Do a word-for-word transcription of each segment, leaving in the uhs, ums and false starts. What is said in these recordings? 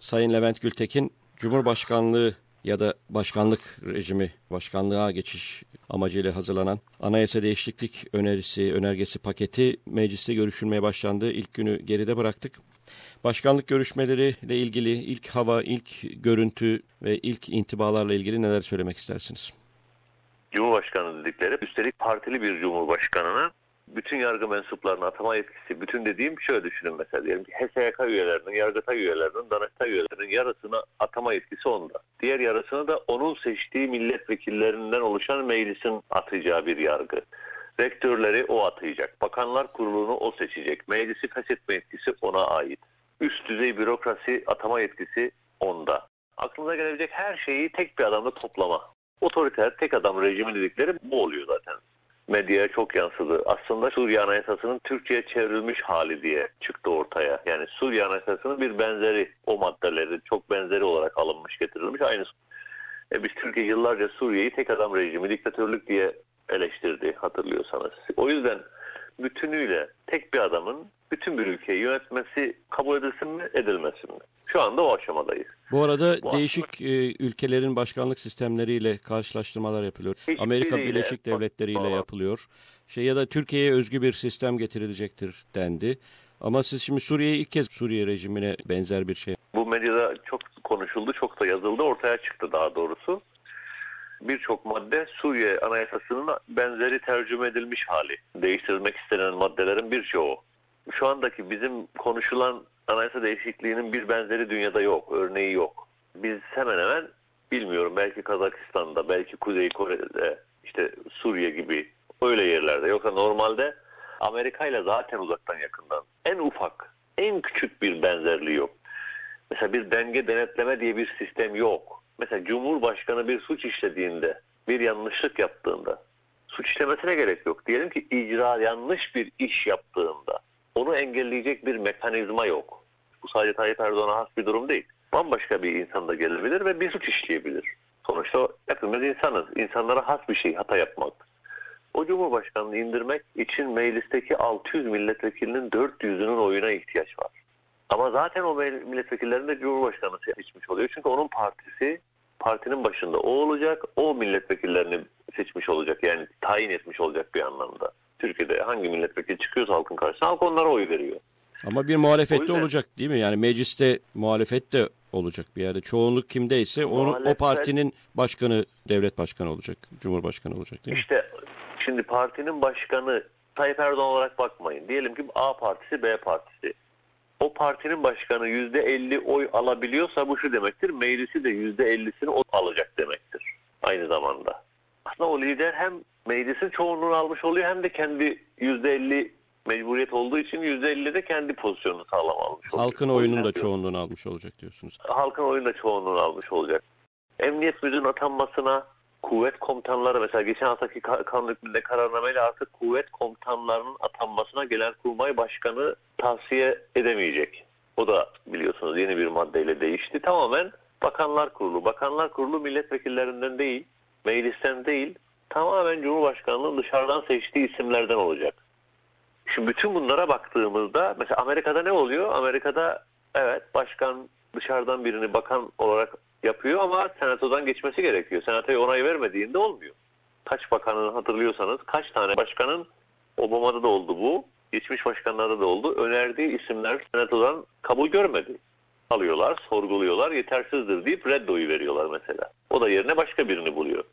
Sayın Levent Gültekin, Cumhurbaşkanlığı ya da başkanlık rejimi, başkanlığa geçiş amacıyla hazırlanan anayasa değişiklik önerisi, önergesi paketi mecliste görüşülmeye başlandı. İlk günü geride bıraktık. Başkanlık görüşmeleriyle ilgili ilk hava, ilk görüntü ve ilk intibalarla ilgili neler söylemek istersiniz? Cumhurbaşkanı dedikleri, üstelik partili bir cumhurbaşkanına bütün yargı mensuplarına atama yetkisi, bütün dediğim şöyle düşünün mesela diyelim ki H S Y K üyelerinin, Yargıtay üyelerinin, Danıştay üyelerinin yarısını atama yetkisi onda. Diğer yarısını da onun seçtiği milletvekillerinden oluşan meclisin atayacağı bir yargı. Rektörleri o atayacak. Bakanlar Kurulu'nu o seçecek. Meclisi feshetme yetkisi ona ait. Üst düzey bürokrasi atama yetkisi onda. Aklınıza gelebilecek her şeyi tek bir adamda toplama. Otoriter tek adam rejimi dedikleri bu oluyor zaten. Medyaya çok yansıdı. Aslında Suriye Anayasası'nın Türkçe'ye çevrilmiş hali diye çıktı ortaya. Yani Suriye Anayasası'nın bir benzeri, o maddeleri çok benzeri olarak alınmış, getirilmiş. Aynısı. E biz Türkiye yıllarca Suriye'yi tek adam rejimi, diktatörlük diye eleştirdi hatırlıyorsanız. O yüzden bütünüyle tek bir adamın bütün bir ülkeyi yönetmesi kabul edilsin mi, edilmesin mi? Şu anda o aşamadayız. Bu arada Bu değişik aslında, e, ülkelerin başkanlık sistemleriyle karşılaştırmalar yapılıyor. Amerika Birleşik Devletleri ile yapılıyor. Şey ya da Türkiye'ye özgü bir sistem getirilecektir dendi. Ama siz şimdi Suriye'yi ilk kez Suriye rejimine benzer bir şey. Bu medyada çok konuşuldu, çok da yazıldı, ortaya çıktı daha doğrusu. Birçok madde Suriye Anayasası'nın benzeri tercüme edilmiş hali. Değiştirilmek istenen maddelerin birçoğu. Şu andaki bizim konuşulan anayasa değişikliğinin bir benzeri dünyada yok, örneği yok. Biz hemen hemen bilmiyorum belki Kazakistan'da, belki Kuzey Kore'de, işte Suriye gibi öyle yerlerde. Yoksa normalde Amerika ile zaten uzaktan yakından en ufak, en küçük bir benzerliği yok. Mesela bir denge denetleme diye bir sistem yok. Mesela Cumhurbaşkanı bir suç işlediğinde, bir yanlışlık yaptığında suç işlemesine gerek yok. Diyelim ki icra yanlış bir iş yaptığında onu engelleyecek bir mekanizma yok. Bu sadece Tayyip Erdoğan'a has bir durum değil. Bambaşka bir insan da gelebilir ve bir suç işleyebilir. Sonuçta hepimiz insanız. İnsanlara has bir şey, hata yapmak. O Cumhurbaşkanı'nı indirmek için meclisteki altı yüz milletvekilinin dört yüzünün oyuna ihtiyaç var. Ama zaten o milletvekillerini de Cumhurbaşkanı seçmiş oluyor. Çünkü onun partisi, partinin başında o olacak, o milletvekillerini seçmiş olacak. Yani tayin etmiş olacak bir anlamda. Türkiye'de hangi milletvekili çıkıyorsa halkın karşısına, halk onlara oy veriyor. Ama bir muhalefet de olacak değil mi? Yani mecliste muhalefet de olacak bir yerde. Çoğunluk kimdeyse onu, muhalefet, o partinin başkanı, devlet başkanı olacak, cumhurbaşkanı olacak değil mi? İşte şimdi partinin başkanı Tayyip Erdoğan olarak bakmayın. Diyelim ki A partisi, B partisi. O partinin başkanı yüzde elli oy alabiliyorsa bu şu demektir. Meclisi de yüzde ellisini o alacak demektir. Aynı zamanda. Aslında o lider hem meclisin çoğunluğunu almış oluyor hem de kendi yüzde elli mecburiyet olduğu için yüzde elli de kendi pozisyonunu sağlam almış oluyor. Halkın oyunun da çoğunluğunu almış olacak diyorsunuz. Halkın oyunun da çoğunluğunu almış olacak. Emniyet müdürünün atanmasına kuvvet komutanları, mesela geçen haftaki kanun hükmünde kararnameyle artık kuvvet komutanlarının atanmasına Genelkurmay Başkanı tavsiye edemeyecek. O da biliyorsunuz yeni bir maddeyle değişti. Tamamen Bakanlar Kurulu. Bakanlar Kurulu milletvekillerinden değil, meclisten değil, tamamen Cumhurbaşkanlığı'nın dışarıdan seçtiği isimlerden olacak. Şimdi bütün bunlara baktığımızda mesela Amerika'da ne oluyor? Amerika'da evet başkan dışarıdan birini bakan olarak yapıyor ama senatodan geçmesi gerekiyor. Senatoya onay vermediğinde olmuyor. Kaç bakanın hatırlıyorsanız kaç tane başkanın, Obama'da da oldu bu, geçmiş başkanlarda da oldu, önerdiği isimler senatodan kabul görmedi. Alıyorlar, sorguluyorlar, yetersizdir deyip reddoyu veriyorlar mesela. O da yerine başka birini buluyor.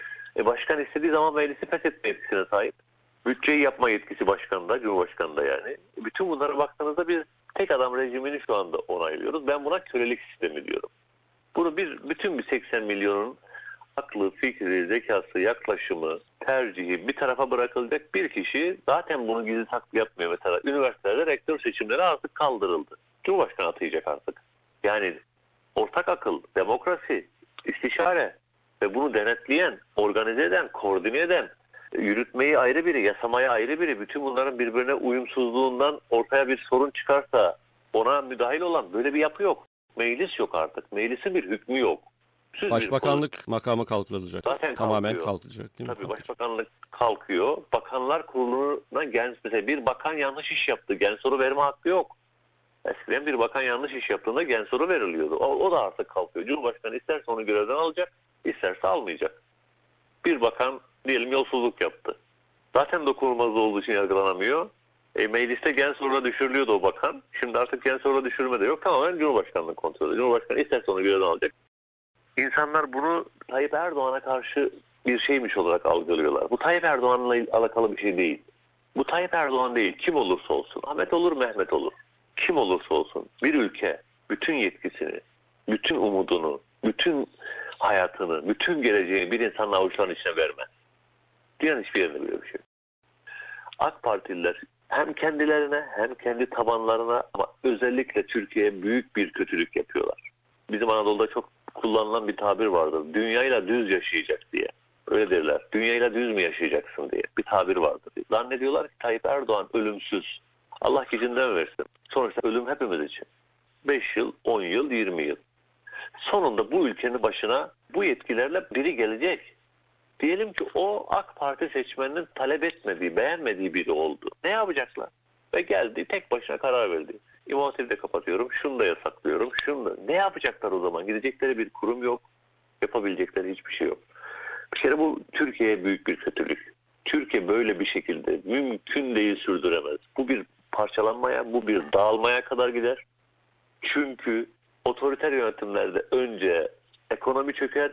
E başkan istediği zaman meclisi feshetme yetkisine sahip. Bütçeyi yapma yetkisi başkanda, Cumhurbaşkanı'nda yani. Bütün bunlara baktığınızda biz tek adam rejimini şu anda onaylıyoruz. Ben buna kölelik sistemi diyorum. Bunu biz bütün bir seksen milyonun aklı, fikri, zekası, yaklaşımı, tercihi bir tarafa bırakılacak bir kişi zaten bunu gizli saklı yapmıyor. Mesela üniversitelerde rektör seçimleri artık kaldırıldı. Cumhurbaşkanı atayacak artık. Yani ortak akıl, demokrasi, istişare ve bunu denetleyen, organize eden, koordine eden, yürütmeyi ayrı biri, yasamayı ayrı biri, bütün bunların birbirine uyumsuzluğundan ortaya bir sorun çıkarsa ona müdahil olan böyle bir yapı yok. Meclis yok artık. Meclisin bir hükmü yok. Siz Başbakanlık bir makamı kalkılacak. Zaten tamamen kalkıyor. kalkacak değil mi? Tabii kalkacak. başbakanlık kalkıyor. Bakanlar Kurulu'na gel, mesela bir bakan yanlış iş yaptı. Gen soru verme hakkı yok. Eskiden bir bakan yanlış iş yaptığında gen soru veriliyordu. O, o da artık kalkıyor. Cumhurbaşkanı isterse onu görevden alacak, isterse almayacak. Bir bakan diyelim yolsuzluk yaptı. Zaten dokunulmazlığı olduğu için yargılanamıyor. E, mecliste gen soruna düşürülüyordu o bakan. Şimdi artık gen soruna düşürme de yok. Tamamen Cumhurbaşkanlığı kontrolü. Cumhurbaşkanı isterse onu görevden alacak. İnsanlar bunu Tayyip Erdoğan'a karşı bir şeymiş olarak algılıyorlar. Bu Tayyip Erdoğan'la alakalı bir şey değil. Bu Tayyip Erdoğan değil. Kim olursa olsun. Ahmet olur, Mehmet olur. Kim olursa olsun. Bir ülke bütün yetkisini, bütün umudunu, bütün hayatını, bütün geleceğini bir insanın avuçlarının içine vermez. Dünyanın hiçbir yerinde böyle bir şey yok. AK Partililer hem kendilerine hem kendi tabanlarına ama özellikle Türkiye'ye büyük bir kötülük yapıyorlar. Bizim Anadolu'da çok kullanılan bir tabir vardır. Dünyayla düz yaşayacak diye. Öyle derler. Dünyayla düz mü yaşayacaksın diye bir tabir vardır. Zannediyorlar ki Tayyip Erdoğan ölümsüz. Allah gecinden versin. Sonuçta ölüm hepimiz için. beş yıl, on yıl, yirmi yıl. Sonunda bu ülkenin başına bu yetkilerle biri gelecek. Diyelim ki o AK Parti seçmeninin talep etmediği, beğenmediği biri oldu. Ne yapacaklar? Ve geldi tek başına karar verdi. İmam Hatip'i de kapatıyorum, şunu da yasaklıyorum, şunu da. Ne yapacaklar o zaman? Gidecekleri bir kurum yok, yapabilecekleri hiçbir şey yok. Bir kere bu Türkiye'ye büyük bir kötülük. Türkiye böyle bir şekilde mümkün değil sürdüremez. Bu bir parçalanmaya, bu bir dağılmaya kadar gider. Çünkü otoriter yönetimlerde önce ekonomi çöker,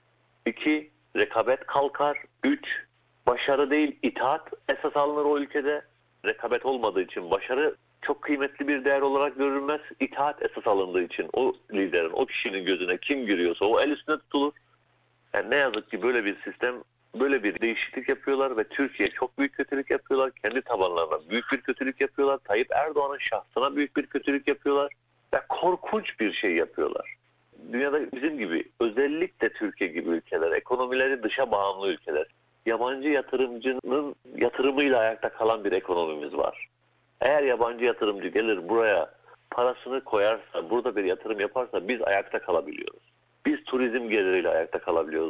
iki rekabet kalkar, üç başarı değil itaat esas alınır o ülkede. Rekabet olmadığı için başarı çok kıymetli bir değer olarak görülmez. İtaat esas alındığı için o liderin, o kişinin gözüne kim giriyorsa o el üstüne tutulur. Yani ne yazık ki böyle bir sistem, böyle bir değişiklik yapıyorlar ve Türkiye çok büyük kötülük yapıyorlar. Kendi tabanlarına büyük bir kötülük yapıyorlar. Tayyip Erdoğan'ın şahsına büyük bir kötülük yapıyorlar. Ve korkunç bir şey yapıyorlar. Dünyada bizim gibi, özellikle Türkiye gibi ülkeler, ekonomileri dışa bağımlı ülkeler, yabancı yatırımcının yatırımıyla ayakta kalan bir ekonomimiz var. Eğer yabancı yatırımcı gelir buraya parasını koyarsa, burada bir yatırım yaparsa biz ayakta kalabiliyoruz. Biz turizm geliriyle ayakta kalabiliyoruz.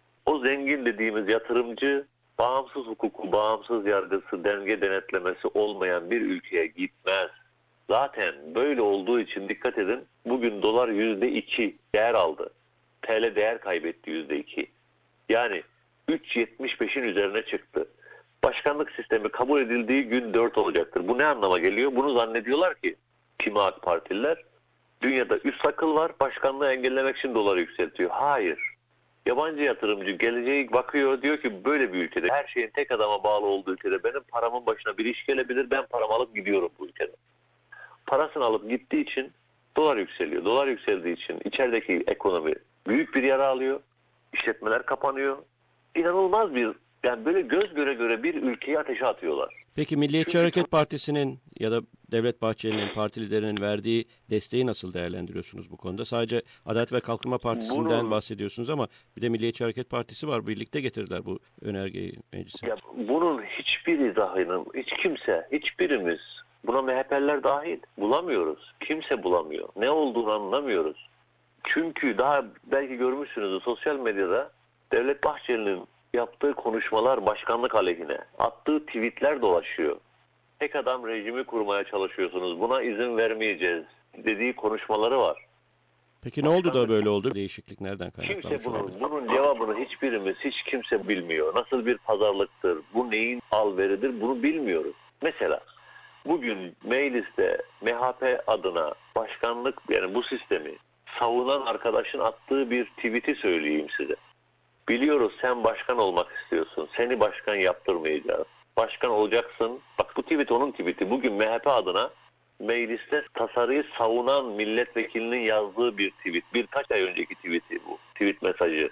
O zengin dediğimiz yatırımcı bağımsız hukuku, bağımsız yargısı, denge denetlemesi olmayan bir ülkeye gitmez. Zaten böyle olduğu için dikkat edin, bugün dolar yüzde iki değer aldı. T L değer kaybetti yüzde iki. Yani üç yetmiş beşin üzerine çıktı. Başkanlık sistemi kabul edildiği gün dört olacaktır. Bu ne anlama geliyor? Bunu zannediyorlar ki kimi AK Partililer, dünyada üst akıl var, başkanlığı engellemek için doları yükseltiyor. Hayır. Yabancı yatırımcı geleceği bakıyor, diyor ki böyle bir ülkede, her şeyin tek adama bağlı olduğu ülkede benim paramın başına bir iş gelebilir, ben paramı alıp gidiyorum bu ülkeden. Parasını alıp gittiği için dolar yükseliyor. Dolar yükseldiği için içerideki ekonomi büyük bir yara alıyor. İşletmeler kapanıyor. İnanılmaz bir, yani böyle göz göre göre bir ülkeyi ateşe atıyorlar. Peki Milliyetçi Çünkü Hareket Partisi'nin ya da Devlet Bahçeli'nin, parti liderinin verdiği desteği nasıl değerlendiriyorsunuz bu konuda? Sadece Adalet ve Kalkınma Partisi'nden bunun, bahsediyorsunuz ama bir de Milliyetçi Hareket Partisi var. Birlikte getirdiler bu önergeyi meclise. Ya bunun hiçbir izahını, hiç kimse, hiçbirimiz, buna M H P'liler dahil bulamıyoruz. Kimse bulamıyor. Ne olduğunu anlamıyoruz. Çünkü daha belki görmüşsünüzdür sosyal medyada Devlet Bahçeli'nin yaptığı konuşmalar başkanlık aleyhine, attığı tweetler dolaşıyor. Tek adam rejimi kurmaya çalışıyorsunuz, buna izin vermeyeceğiz dediği konuşmaları var. Peki ne oldu da böyle oldu? Değişiklik nereden kaynaklanmış Kimse bunun, olabilir? bunun cevabını hiçbirimiz, hiç kimse bilmiyor. Nasıl bir pazarlıktır, bu neyin alveridir bunu bilmiyoruz. Mesela bugün mecliste M H P adına başkanlık, yani bu sistemi savunan arkadaşın attığı bir tweet'i söyleyeyim size. Biliyoruz sen başkan olmak istiyorsun. Seni başkan yaptırmayacağız. Başkan olacaksın. Bak bu tweet onun tweet'i. Bugün M H P adına mecliste tasarıyı savunan milletvekilinin yazdığı bir tweet. Birkaç ay önceki tweet'i bu. Tweet mesajı.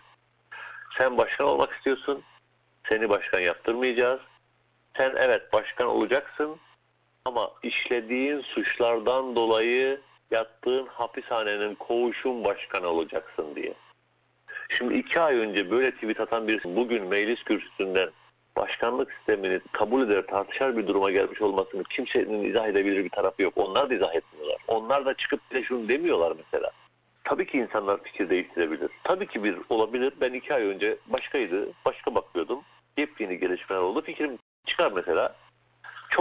Sen başkan olmak istiyorsun. Seni başkan yaptırmayacağız. Sen evet başkan olacaksın. Ama işlediğin suçlardan dolayı yattığın hapishanenin koğuşun başkanı olacaksın diye. Şimdi iki ay önce böyle tweet atan birisi bugün meclis kürsüsünden başkanlık sistemini kabul eder, tartışar bir duruma gelmiş olmasını kimsenin izah edebilir bir tarafı yok. Onlar da izah etmiyorlar. Onlar da çıkıp bile şunu demiyorlar mesela. Tabii ki insanlar fikir değiştirebilir. Tabii ki bir olabilir. Ben iki ay önce başkaydı, başka bakıyordum. Yepyeni gelişmeler oldu. Fikrim çıkar mesela. Çok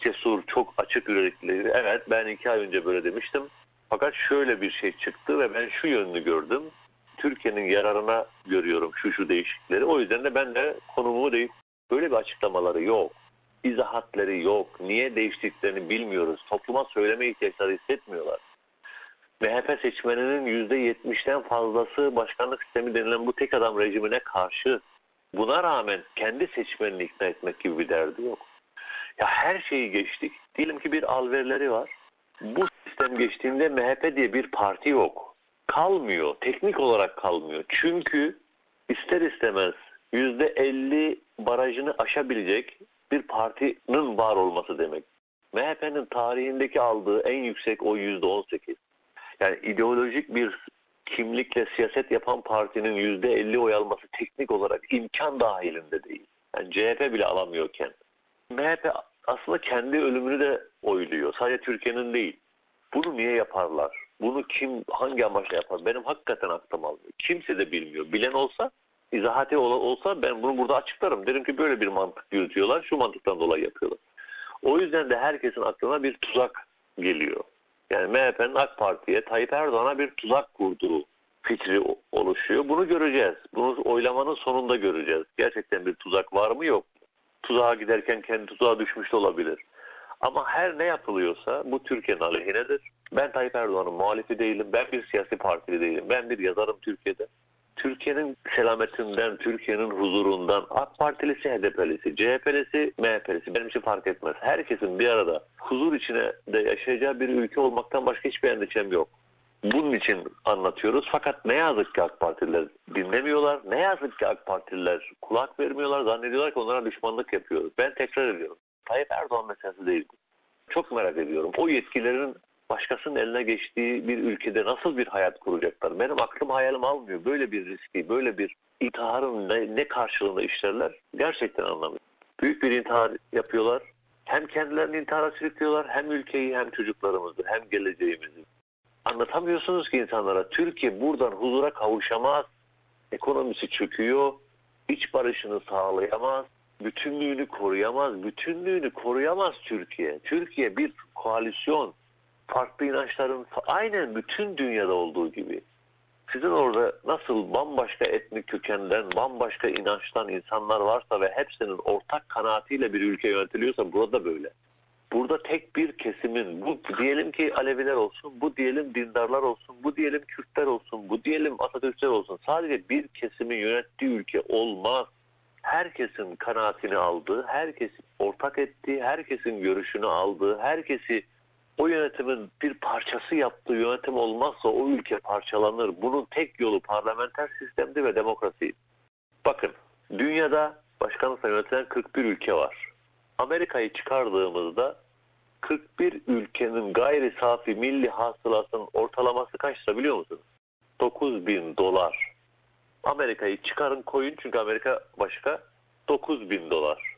cesur, çok açık yüreklileri. Evet, ben iki ay önce böyle demiştim. Fakat şöyle bir şey çıktı ve ben şu yönünü gördüm. Türkiye'nin yararına görüyorum şu şu değişiklikleri. O yüzden de ben de konumumu deyip böyle bir açıklamaları yok. İzahatları yok. Niye değiştiklerini bilmiyoruz. Topluma söyleme ihtiyaçları hissetmiyorlar. M H P seçmeninin yüzde yetmişten fazlası başkanlık sistemi denilen bu tek adam rejimine karşı. Buna rağmen kendi seçmenini ikna etmek gibi bir derdi yok. Ya her şeyi geçtik. Diyelim ki bir alverleri var. Bu sistem geçtiğinde M H P diye bir parti yok. Kalmıyor. Teknik olarak kalmıyor. Çünkü ister istemez yüzde elli barajını aşabilecek bir partinin var olması demek. M H P'nin tarihindeki aldığı en yüksek o yüzde on sekiz. Yani ideolojik bir kimlikle siyaset yapan partinin yüzde elli oy alması teknik olarak imkan dahilinde değil. Yani C H P bile alamıyorken. M H P aslında kendi ölümünü de oyluyor. Sadece Türkiye'nin değil. Bunu niye yaparlar? Bunu kim, hangi amaçla yapar? Benim hakikaten aklım almıyor. Kimse de bilmiyor. Bilen olsa, izahati olsa ben bunu burada açıklarım. Derim ki böyle bir mantık yürütüyorlar. Şu mantıktan dolayı yapıyorlar. O yüzden de herkesin aklına bir tuzak geliyor. Yani M H P'nin AK Parti'ye, Tayyip Erdoğan'a bir tuzak kurduğu fikri oluşuyor. Bunu göreceğiz. Bunu oylamanın sonunda göreceğiz. Gerçekten bir tuzak var mı yok mu? Tuzağa giderken kendi tuzağa düşmüş de olabilir. Ama her ne yapılıyorsa bu Türkiye'nin aleyhinedir. Ben Tayyip Erdoğan'ın muhalifi değilim. Ben bir siyasi partili değilim. Ben bir yazarım Türkiye'de. Türkiye'nin selametinden, Türkiye'nin huzurundan AK Partilisi, H D P'lisi, C H P'lisi, M H P'lisi benim için fark etmez. Herkesin bir arada huzur içine de yaşayacağı bir ülke olmaktan başka hiçbir endişem yok. Bunun için anlatıyoruz. Fakat ne yazık ki AK Partililer dinlemiyorlar. Ne yazık ki AK Partililer kulak vermiyorlar. Zannediyorlar ki onlara düşmanlık yapıyoruz. Ben tekrar ediyorum. Tayyip Erdoğan meselesi değil bu. Çok merak ediyorum. O yetkilerin başkasının eline geçtiği bir ülkede nasıl bir hayat kuracaklar? Benim aklım hayalim almıyor. Böyle bir riski, böyle bir intiharın ne, ne karşılığında işlerler? Gerçekten anlamıyorum. Büyük bir intihar yapıyorlar. Hem kendilerini intihara sürüklüyorlar, hem ülkeyi, hem çocuklarımızı, hem geleceğimizi. Anlatamıyorsunuz ki insanlara. Türkiye buradan huzura kavuşamaz. Ekonomisi çöküyor. İç barışını sağlayamaz. Bütünlüğünü koruyamaz. Bütünlüğünü koruyamaz Türkiye. Türkiye bir koalisyon. Farklı inançların aynen bütün dünyada olduğu gibi. Sizin orada nasıl bambaşka etnik kökenden, bambaşka inançtan insanlar varsa ve hepsinin ortak kanaatiyle bir ülke yönetiliyorsa burada böyle. Burada tek bir kesimin, bu diyelim ki Aleviler olsun, bu diyelim dindarlar olsun, bu diyelim Kürtler olsun, bu diyelim Atatürkler olsun. Sadece bir kesimin yönettiği ülke olmaz. Herkesin kanaatini aldığı, herkesin ortak ettiği, herkesin görüşünü aldığı, herkesi o yönetimin bir parçası yaptığı yönetim olmazsa o ülke parçalanır. Bunun tek yolu parlamenter sistemdi ve demokrasi. Bakın, dünyada başkanlıkla yönetilen kırk bir ülke var. Amerika'yı çıkardığımızda kırk bir ülkenin gayri safi milli hasılasının ortalaması kaçsa biliyor musunuz? dokuz bin dolar. Amerika'yı çıkarın koyun çünkü Amerika başka. dokuz bin dolar.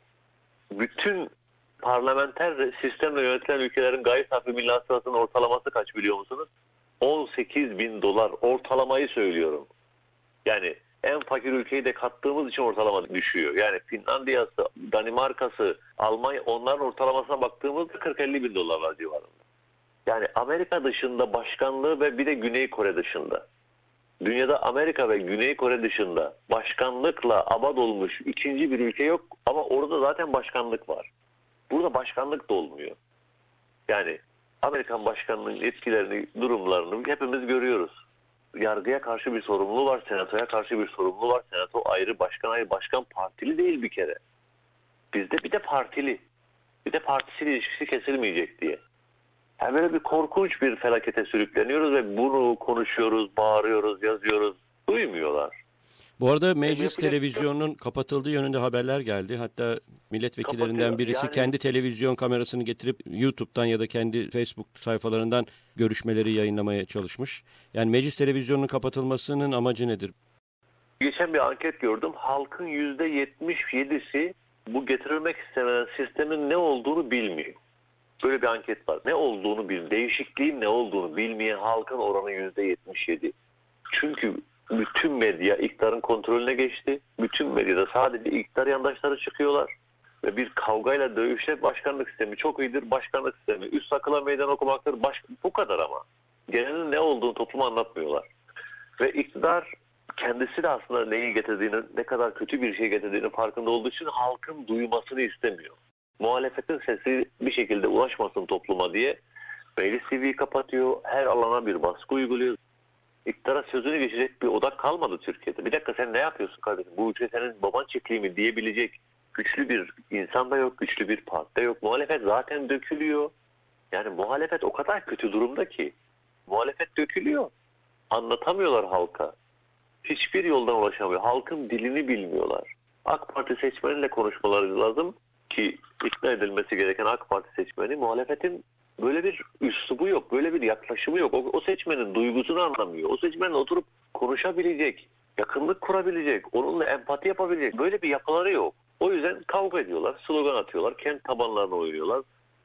Bütün parlamenter sistemle yönetilen ülkelerin gayri safi milli hasılasının ortalaması kaç biliyor musunuz? on sekiz bin dolar. Ortalamayı söylüyorum. Yani en fakir ülkeyi de kattığımız için ortalama düşüyor. Yani Finlandiya'sı, Danimarka'sı, Almanya onların ortalamasına baktığımızda kırk elli bin dolarlar civarında. Yani Amerika dışında başkanlığı ve bir de Güney Kore dışında. Dünyada Amerika ve Güney Kore dışında başkanlıkla abad olmuş ikinci bir ülke yok ama orada zaten başkanlık var. Burada başkanlık da olmuyor. Yani Amerikan başkanlığının etkilerini, durumlarını hepimiz görüyoruz. Yargıya karşı bir sorumluluğu var, senatoya karşı bir sorumluluğu var. Senato ayrı, başkan ayrı, başkan partili değil bir kere. Bizde bir de partili. Bir de partisiyle ilişkisi kesilmeyecek diye. Yani böyle bir korkunç bir felakete sürükleniyoruz ve bunu konuşuyoruz, bağırıyoruz, yazıyoruz. Duymuyorlar. Bu arada meclis televizyonunun kapatıldığı yönünde haberler geldi. Hatta milletvekillerinden Kapatıyor. birisi Yani, kendi televizyon kamerasını getirip YouTube'dan ya da kendi Facebook sayfalarından görüşmeleri yayınlamaya çalışmış. Yani meclis televizyonunun kapatılmasının amacı nedir? geçen bir anket gördüm. Halkın yüzde yetmiş yedisi bu getirilmek istenen sistemin ne olduğunu bilmiyor. Böyle bir anket var. Ne olduğunu bil, değişikliğin ne olduğunu bilmeyen halkın oranı yüzde yetmiş yedi. Çünkü bütün medya iktidarın kontrolüne geçti. Bütün medyada sadece iktidar yandaşları çıkıyorlar. ve bir kavgayla dövüşle başkanlık sistemi çok iyidir, başkanlık sistemi. Üst akıla meydan okumaktır, baş... bu kadar ama. Genelin ne olduğunu topluma anlatmıyorlar. Ve iktidar kendisi de aslında neyi getirdiğini, ne kadar kötü bir şey getirdiğini farkında olduğu için halkın duymasını istemiyor. Muhalefetin sesi bir şekilde ulaşmasın topluma diye meclis T V'yi kapatıyor, her alana bir baskı uyguluyor. İktidara sözünü geçecek bir odak kalmadı Türkiye'de. Bir dakika sen ne yapıyorsun kardeşim? Bu ülke senin baban çiftliği mi diyebilecek güçlü bir insan da yok, güçlü bir parti de yok. Muhalefet zaten dökülüyor. Yani muhalefet o kadar kötü durumda ki. Muhalefet dökülüyor. Anlatamıyorlar halka. Hiçbir yoldan ulaşamıyor. Halkın dilini bilmiyorlar. AK Parti seçmeniyle konuşmaları lazım ki ikna edilmesi gereken AK Parti seçmeni, muhalefetin böyle bir üslubu yok, böyle bir yaklaşımı yok. O, o seçmenin duygusunu anlamıyor. O seçmenle oturup konuşabilecek, yakınlık kurabilecek, onunla empati yapabilecek böyle bir yapıları yok. O yüzden kavga ediyorlar, slogan atıyorlar, kendi tabanlarına oynuyorlar.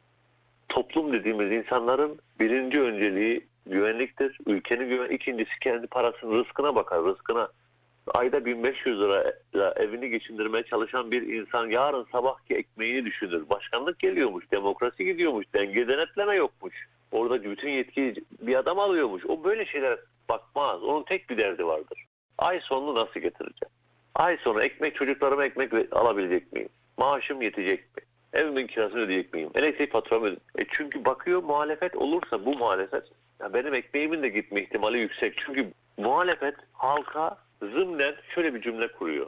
Toplum dediğimiz insanların birinci önceliği güvenliktir. Ülkenin güven, ikincisi kendi parasının rızkına bakar, rızkına. Ayda bin beş yüz lirayla evini geçindirmeye çalışan bir insan yarın sabahki ekmeğini düşünür. Başkanlık geliyormuş, demokrasi gidiyormuş, denge denetleme yokmuş. Orada bütün yetkiyi bir adam alıyormuş. O böyle şeylere bakmaz. Onun tek bir derdi vardır. Ay sonunu nasıl getireceğim? Ay sonu ekmek, çocuklarıma ekmek alabilecek miyim? Maaşım yetecek mi? Evimin kirasını ödeyecek miyim? Elektrik faturamı ödeyecek. E çünkü bakıyor muhalefet olursa bu muhalefet, ya benim ekmeğimin de gitme ihtimali yüksek. Çünkü muhalefet halka zımnen şöyle bir cümle kuruyor.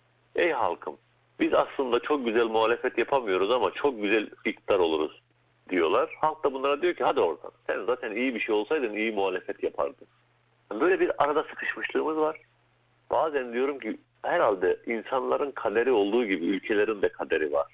Ey halkım, biz aslında çok güzel muhalefet yapamıyoruz ama çok güzel iktidar oluruz diyorlar. Halk da bunlara diyor ki hadi oradan. Sen zaten iyi bir şey olsaydın iyi muhalefet yapardın. Böyle bir arada sıkışmışlığımız var. Bazen diyorum ki herhalde insanların kaderi olduğu gibi ülkelerin de kaderi var.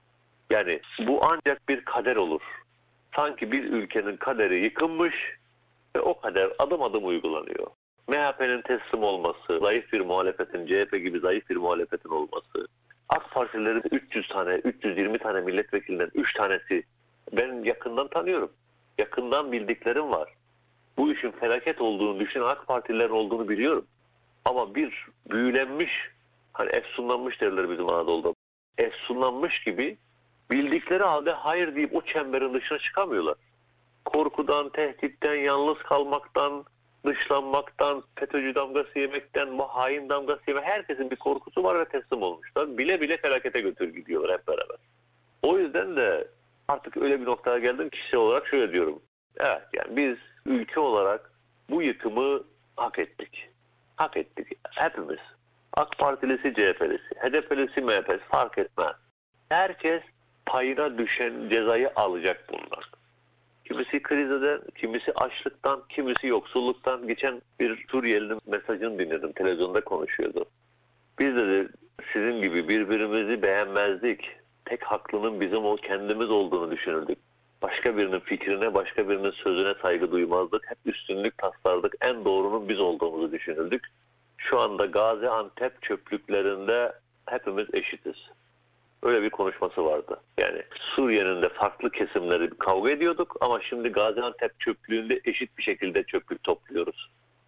Yani bu ancak bir kader olur. Sanki bir ülkenin kaderi yıkılmış ve o kader adım adım uygulanıyor. M H P'nin teslim olması, zayıf bir muhalefetin, C H P gibi zayıf bir muhalefetin olması, AK Partililerin üç yüz tane, üç yüz yirmi tane milletvekilinden üç tanesi ben yakından tanıyorum. Yakından bildiklerim var. Bu işin felaket olduğunu düşünen AK Partililerin olduğunu biliyorum. Ama bir büyülenmiş, hani efsunlanmış derler bizim Anadolu'da. Efsunlanmış gibi bildikleri halde hayır deyip o çemberin dışına çıkamıyorlar. Korkudan, tehditten, yalnız kalmaktan, dışlanmaktan, FETÖ'cü damgası yemekten, bu hain damgası yemek, herkesin bir korkusu var ve teslim olmuşlar. Bile bile felakete götür gidiyorlar hep beraber. O yüzden de artık öyle bir noktaya geldim, kişisel olarak şöyle diyorum. Evet, yani biz ülke olarak bu yıkımı hak ettik. Hak ettik hepimiz. AK Partilisi, C H P'lisi, H D P'lisi, M H P'lisi fark etmez. Herkes payına düşen cezayı alacak bundan. Kimisi krizden, kimisi açlıktan, kimisi yoksulluktan. Geçen bir Suriyelinin mesajını dinledim, televizyonda konuşuyordu. Biz de sizin gibi birbirimizi beğenmezdik. Tek haklının bizim o kendimiz olduğunu düşünürdük. Başka birinin fikrine, başka birinin sözüne saygı duymazdık. Hep üstünlük taslardık. En doğrunun biz olduğumuzu düşünürdük. Şu anda Gaziantep çöplüklerinde hepimiz eşitiz. Öyle bir konuşması vardı. Yani Suriye'nin de farklı kesimleri kavga ediyorduk ama şimdi Gaziantep çöplüğünde eşit bir şekilde çöplük topluyoruz.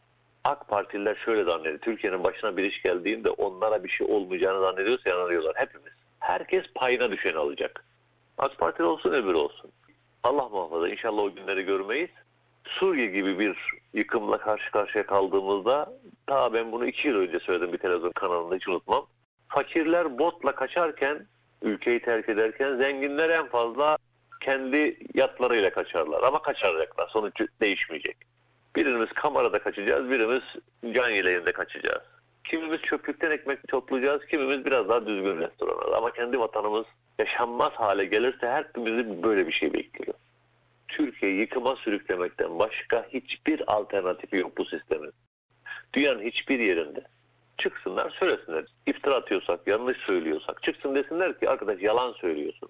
AK Partililer şöyle zannediyor. Türkiye'nin başına bir iş geldiğinde onlara bir şey olmayacağını zannediyorsa yanılıyorlar hepimiz. Herkes payına düşeni alacak. AK Parti olsun öbürü olsun. Allah muhafaza, inşallah o günleri görmeyiz. Suriye gibi bir yıkımla karşı karşıya kaldığımızda, ta ben bunu iki yıl önce söyledim bir televizyon kanalında, hiç unutmam. Fakirler botla kaçarken, ülkeyi terk ederken zenginler en fazla kendi yatlarıyla kaçarlar. Ama kaçaracaklar, sonuç değişmeyecek. Birimiz kamerada kaçacağız, birimiz can yeleğinde kaçacağız. Kimimiz çöplükten ekmek toplayacağız, kimimiz biraz daha düzgün restorana. Ama kendi vatanımız yaşanmaz hale gelirse hepimizi böyle bir şey bekliyor. Türkiye'yi yıkıma sürüklemekten başka hiçbir alternatifi yok bu sistemin. Dünyanın hiçbir yerinde. Çıksınlar söylesinler. İftira atıyorsak, yanlış söylüyorsak çıksın desinler ki arkadaş yalan söylüyorsun.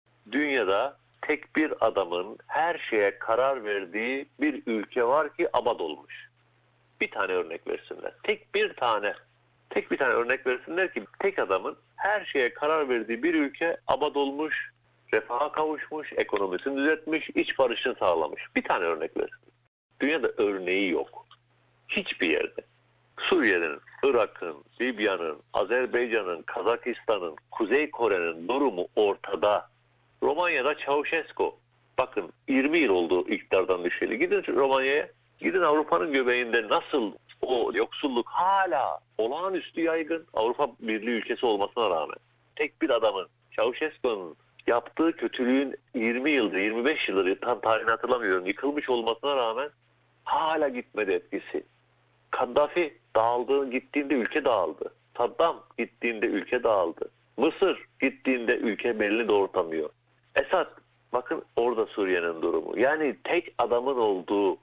Dünyada tek bir adamın her şeye karar verdiği bir ülke var ki abad olmuş. Bir tane örnek versinler. Tek bir tane. Tek bir tane örnek versinler ki tek adamın her şeye karar verdiği bir ülke abad olmuş, refaha kavuşmuş, ekonomisini düzeltmiş, iç barışını sağlamış. Bir tane örnek versin. Dünyada örneği yok. Hiçbir yerde. Suriye'nin, Irak'ın, Libya'nın, Azerbaycan'ın, Kazakistan'ın, Kuzey Kore'nin durumu ortada. Romanya'da Çavuşesko. Bakın yirmi yıl oldu iktidardan düşeli. Gidin Romanya'ya, gidin Avrupa'nın göbeğinde nasıl o yoksulluk hala olağanüstü yaygın. Avrupa Birliği ülkesi olmasına rağmen. Tek bir adamın, Çavuşesko'nun yaptığı kötülüğün yirmi yıldır, yirmi beş yıldır tam tarihini hatırlamıyorum, yıkılmış olmasına rağmen hala gitmedi etkisi. Kaddafi dağıldı, gittiğinde ülke dağıldı. Saddam gittiğinde ülke dağıldı. Mısır gittiğinde ülke belli doğrultamıyor. Esad, bakın orada Suriye'nin durumu. Yani tek adamın olduğu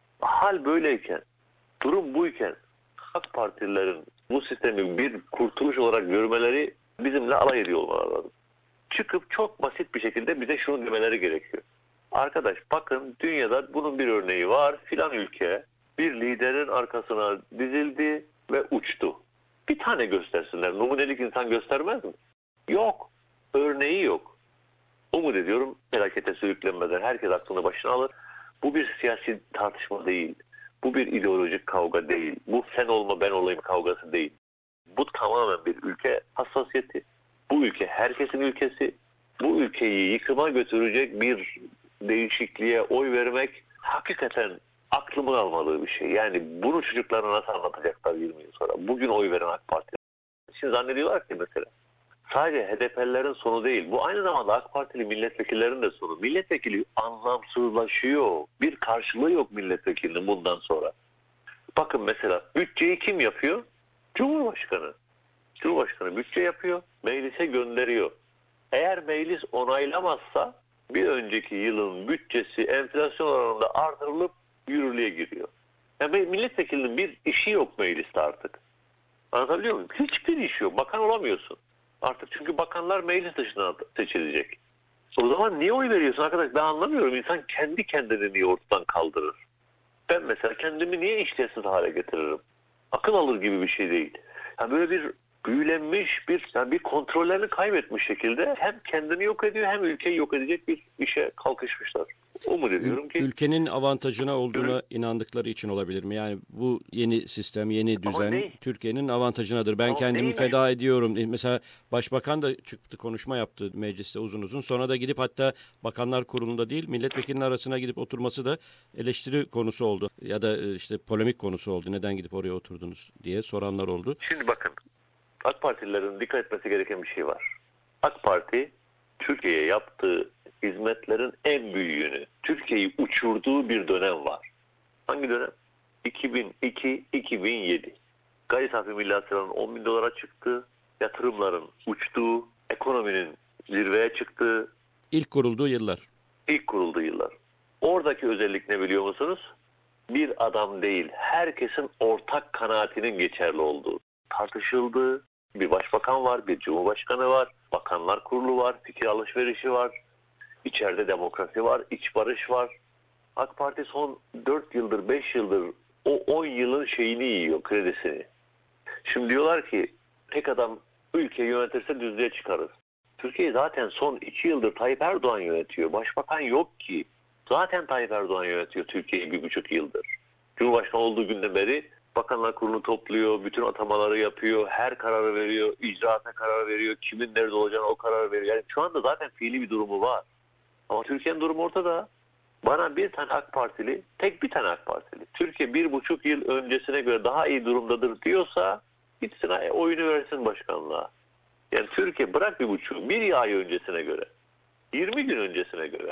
hal böyleyken, durum buyken AK Partililerin bu sistemi bir kurtuluş olarak görmeleri bizimle alay ediyor olmaları lazım. Çıkıp çok basit bir şekilde bize şunu demeleri gerekiyor. Arkadaş bakın dünyada bunun bir örneği var. Filan ülke bir liderin arkasına dizildi ve uçtu. Bir tane göstersinler. Numunelik insan göstermez mi? Yok. Örneği yok. Umut ediyorum felakete sürüklenmeden herkes aklını başına alır. Bu bir siyasi tartışma değil. Bu bir ideolojik kavga değil. Bu sen olma ben olayım kavgası değil. Bu tamamen bir ülke hassasiyeti. Bu ülke herkesin ülkesi. Bu ülkeyi yıkıma götürecek bir değişikliğe oy vermek hakikaten aklımın almadığı bir şey. Yani bunu çocuklarına nasıl anlatacaklar yirmi yıl sonra? Bugün oy veren AK Parti. Şimdi zannediyorlar ki mesela sadece H D P'lilerin sonu değil. Bu aynı zamanda AK Partili milletvekillerinin de sonu. Milletvekili anlamsızlaşıyor. Bir karşılığı yok milletvekilinin bundan sonra. Bakın mesela bütçeyi kim yapıyor? Cumhurbaşkanı. Cumhurbaşkanı bütçe yapıyor, meclise gönderiyor. Eğer meclis onaylamazsa bir önceki yılın bütçesi enflasyon oranında artırılıp yürürlüğe giriyor. Yani milletvekilinin bir işi yok mecliste artık. Anlatabiliyor muyum? Hiçbir işi yok. Bakan olamıyorsun. Artık çünkü bakanlar meclis dışına seçilecek. O zaman niye oy veriyorsun arkadaş? Ben anlamıyorum. İnsan kendi kendini niye ortadan kaldırır? Ben mesela kendimi niye işlevsiz hale getiririm? Akıl alır gibi bir şey değil. Yani böyle bir büyülenmiş bir yani bir kontrollerini kaybetmiş şekilde hem kendini yok ediyor hem ülkeyi yok edecek bir işe kalkışmışlar. Umut ediyorum ki ülkenin avantajına olduğuna inandıkları için olabilir mi? Yani bu yeni sistem, yeni düzen Türkiye'nin avantajınadır. Ben Ama kendimi neymiş? feda ediyorum. Mesela Başbakan da çıktı konuşma yaptı mecliste uzun uzun. Sonra da gidip hatta Bakanlar Kurulu'nda değil milletvekilinin arasına gidip oturması da eleştiri konusu oldu. Ya da işte polemik konusu oldu. Neden gidip oraya oturdunuz diye soranlar oldu. Şimdi bakın AK Partililerin dikkat etmesi gereken bir şey var. AK Parti Türkiye'ye yaptığı hizmetlerin en büyüğünü, Türkiye'yi uçurduğu bir dönem var. Hangi dönem? iki bin iki iki bin yedi. Gayri safi milli hasılanın on bin dolara çıktığı, yatırımların uçtuğu, ekonominin zirveye çıktığı. İlk kurulduğu yıllar. İlk kurulduğu yıllar. Oradaki özellik ne biliyor musunuz? Bir adam değil, herkesin ortak kanaatinin geçerli olduğu. Tartışıldığı bir başbakan var, bir cumhurbaşkanı var, bakanlar kurulu var, fikir alışverişi var. İçeride demokrasi var, iç barış var. AK Parti son dört yıldır, beş yıldır o on yılın şeyini yiyor, kredisini. Şimdi diyorlar ki tek adam ülkeyi yönetirse düzlüğe çıkarız. Türkiye zaten son iki yıldır Tayyip Erdoğan yönetiyor. Başbakan yok ki. Zaten Tayyip Erdoğan yönetiyor Türkiye'yi bir buçuk yıldır. Cumhurbaşkanı olduğu günden beri Bakanlar Kurulu topluyor, bütün atamaları yapıyor, her kararı veriyor, icraata karar veriyor, kimin nerede olacağını o karar veriyor. Yani şu anda zaten fiili bir durumu var. Ama Türkiye'nin durumu ortada. Bana bir tane AK Partili, tek bir tane AK Partili, Türkiye bir buçuk yıl öncesine göre daha iyi durumdadır diyorsa gitsin oyunu versin başkanlığa. Yani Türkiye bırak bir buçuk, bir ay öncesine göre, yirmi gün öncesine göre,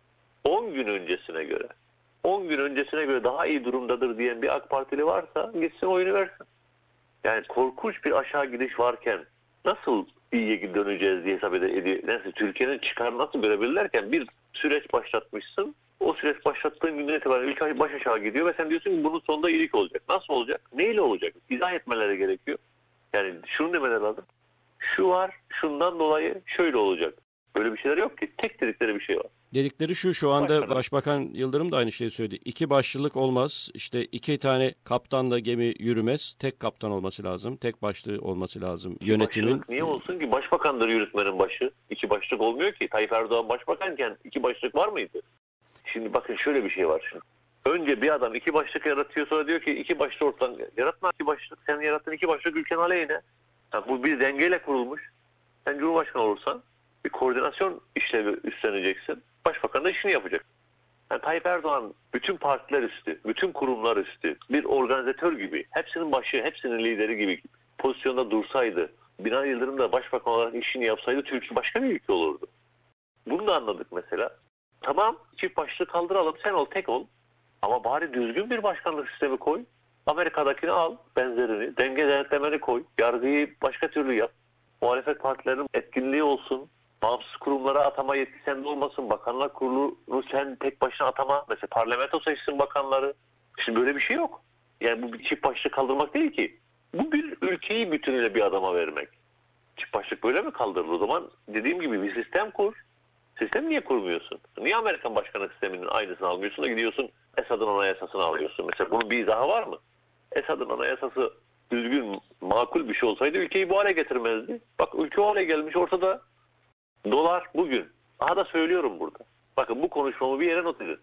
on gün öncesine göre, on gün öncesine göre daha iyi durumdadır diyen bir AK Partili varsa gitsin oyunu versin. Yani korkunç bir aşağı gidiş varken nasıl iyiye döneceğiz diye hesap ediyor. Nasıl Türkiye'nin çıkarını nasıl görebilirlerken bir süreç başlatmışsın. O süreç başlattığın günden itibaren ülke baş aşağı gidiyor ve sen diyorsun ki bunun sonunda iyilik olacak. Nasıl olacak? Neyle olacak? İzah etmeleri gerekiyor. Yani şunu demeleri lazım. Şu var, şundan dolayı şöyle olacak. Böyle bir şeyler yok ki. Tek dedikleri bir şey var. Dedikleri şu, şu anda Başkanım. Başbakan Yıldırım da aynı şeyi söyledi. İki başlılık olmaz. İşte iki tane kaptanla gemi yürümez. Tek kaptan olması lazım. Tek başlığı olması lazım. İki Yönetimin. başlık niye olsun ki? Başbakandır yürütmenin başı. İki başlık olmuyor ki. Tayyip Erdoğan başbakanken iki başlık var mıydı? Şimdi bakın şöyle bir şey var şimdi. Önce bir adam iki başlık yaratıyor, sonra diyor ki iki başlık ortadan yaratma iki başlık. Sen yarattığın iki başlık ülkenin aleyhine. Yani bu bir dengeyle kurulmuş. Sen Cumhurbaşkanı olursan bir koordinasyon işlevi üstleneceksin. Başbakan da işini yapacak. Yani Tayyip Erdoğan bütün partiler üstü, bütün kurumlar üstü, bir organizatör gibi, hepsinin başı, hepsinin lideri gibi pozisyonda dursaydı, Binali Yıldırım da başbakan olarak işini yapsaydı Türkiye başka bir ülke olurdu. Bunu da anladık mesela. Tamam, çift başlığı kaldıralım, sen ol, tek ol. Ama bari düzgün bir başkanlık sistemi koy. Amerika'dakini al, benzerini, denge denetlemeni koy. Yargıyı başka türlü yap. Muhalefet partilerinin etkinliği olsun. Bağımsız kurumlara atama yetkisi sende olmasın. Bakanlar Kurulu'nu sen tek başına atama. Mesela parlamento seçsin bakanları. Şimdi böyle bir şey yok. Yani bu bir çift başlık kaldırmak değil ki. Bu bir ülkeyi bütünüyle bir adama vermek. Çift başlık böyle mi kaldırılır? O zaman dediğim gibi bir sistem kur. Sistem niye kurmuyorsun? Niye Amerikan başkanlık sisteminin aynısını almıyorsun da gidiyorsun Esad'ın anayasasını alıyorsun? Mesela bunun bir izahı var mı? Esad'ın anayasası düzgün, makul bir şey olsaydı ülkeyi bu hale getirmezdi. Bak ülke o hale gelmiş ortada. Dolar bugün. Aha da söylüyorum burada. Bakın bu konuşmamı bir yere not edin.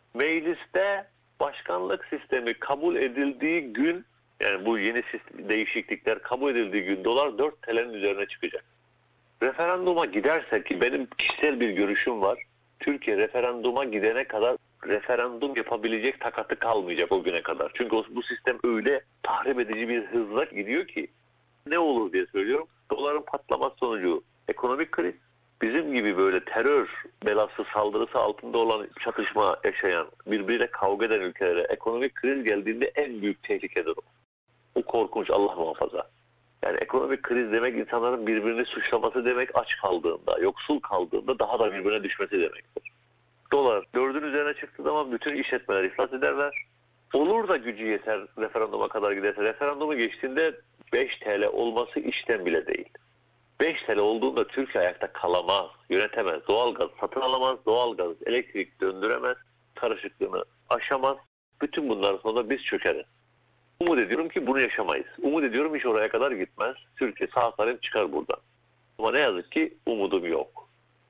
Mecliste başkanlık sistemi kabul edildiği gün, yani bu yeni değişiklikler kabul edildiği gün dolar dört T L'nin üzerine çıkacak. Referanduma giderse, ki benim kişisel bir görüşüm var, Türkiye referanduma gidene kadar referandum yapabilecek takatı kalmayacak o güne kadar. Çünkü bu sistem öyle tahrip edici bir hızla gidiyor ki ne olur diye söylüyorum. Doların patlaması sonucu ekonomik kriz, bizim gibi böyle terör belası saldırısı altında olan çatışma yaşayan, birbiriyle kavga eden ülkelere ekonomik kriz geldiğinde en büyük tehlikedir o. O korkunç, Allah muhafaza. Yani ekonomik kriz demek insanların birbirini suçlaması demek, aç kaldığında, yoksul kaldığında daha da birbirine düşmesi demektir. Dolar dördün üzerine çıktığı zaman bütün işletmeler iflas ederler. Olur da gücü yeter referanduma kadar giderse, referandumu geçtiğinde beş T L olması işten bile değil. beş T L olduğunda Türkiye ayakta kalamaz, yönetemez, doğalgaz satın alamaz, doğalgaz, elektrik döndüremez, karışıklığını aşamaz. Bütün bunların sonunda biz çökeriz. Umut ediyorum ki bunu yaşamayız. Umut ediyorum hiç oraya kadar gitmez. Türkiye sağ salim çıkar buradan. Ama ne yazık ki umudum yok.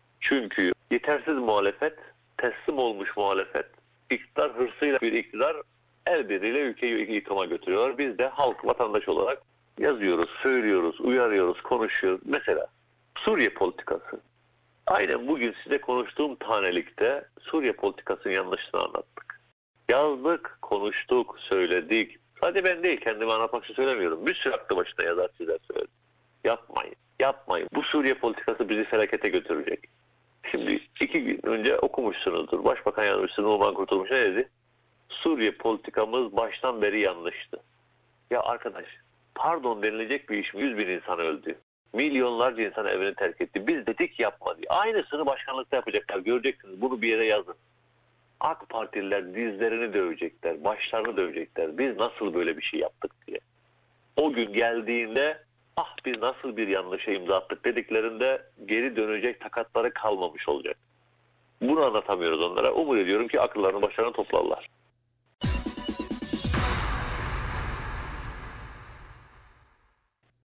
Çünkü yetersiz muhalefet, teslim olmuş muhalefet, iktidar hırsıyla bir iktidar el birliğiyle ülkeyi yıkıma götürüyorlar. Biz de halk, vatandaş olarak yazıyoruz, söylüyoruz, uyarıyoruz, konuşuyoruz. Mesela Suriye politikası. Aynen bugün size konuştuğum tanelikte Suriye politikasının yanlışlığını anlattık. Yazdık, konuştuk, söyledik. Sadece ben değil, kendimi anlatmak için söylemiyorum. Bir sürü aklı başına yazar sizler söyledim. Yapmayın, yapmayın. Bu Suriye politikası bizi felakete götürecek. Şimdi iki gün önce okumuşsunuzdur. Başbakan Yardımcısı Numan Kurtulmuş ne dedi? Suriye politikamız baştan beri yanlıştı. Ya arkadaş, pardon denilecek bir iş mi? Yüz bin insan öldü. Milyonlarca insan evini terk etti. Biz dedik yapma diye. Aynısını başkanlıkta yapacaklar. Göreceksiniz. Bunu bir yere yazın. AK Partililer dizlerini dövecekler, başlarını dövecekler. Biz nasıl böyle bir şey yaptık diye. O gün geldiğinde ah biz nasıl bir yanlışa imza attık dediklerinde geri dönecek takatları kalmamış olacak. Bunu anlatamıyoruz onlara. Umut ediyorum ki akıllarını başlarına toplarlar.